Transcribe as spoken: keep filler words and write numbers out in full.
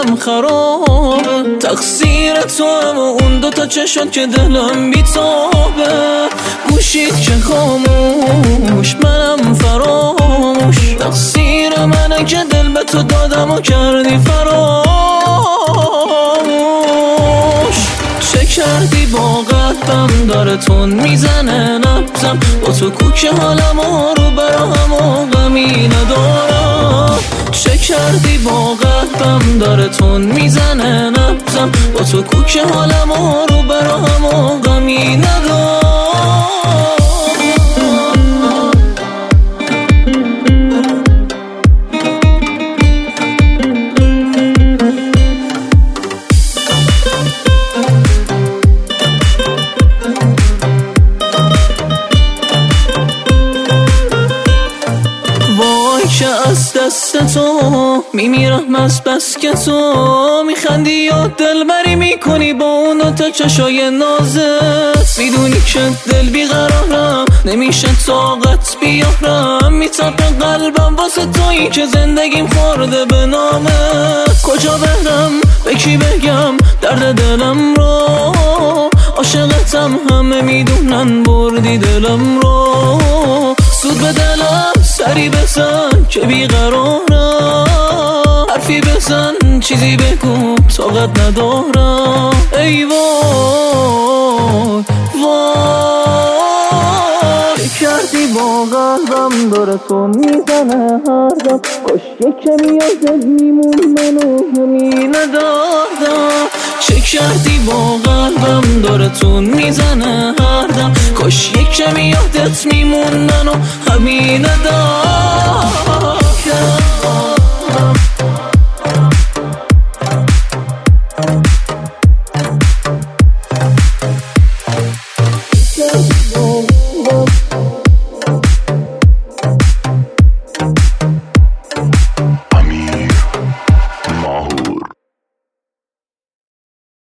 حالم خرابه، تقصیر تو هم و اون دوتا چشات که دلم بیتابه. گوشید که خاموش منم فراموش، تقصیر منه که دل به تو دادم و کردی فراموش. چه کردی با قلبم داره تون میزنه نبزم، با تو کوک حالم و رو برام و غمی ندارم. چه کردی با قلبم داره تون میزنه نبزم، با تو کوک حالم و رو برام و غمی ندارم. که از دست تو میمیرم از بس که تو میخندی یا دلبری میکنی با اون دوتا چشای نازت. میدونی که دل بیقرارم نمیشه طاقت بیارم، میتپه قلبم واسه تویی که زندگیم خورده به نامت. کجا برم به کی بگم درد دلم رو، عاشقتم همه میدونن بردی دلم رو. سود به دلم سری بزن که بیقرارم، حرفی بزن چیزی بگو طاقت ندارم. ای وای وای چه کردی با قلبم داره تو میزنه هر دم، کاش یک کمی یادت میمون منو همین ندادم. چه کردی با قلبم داره تون میزنه هر دم، کاش یک کمی یادت میمون منو همین ندارم.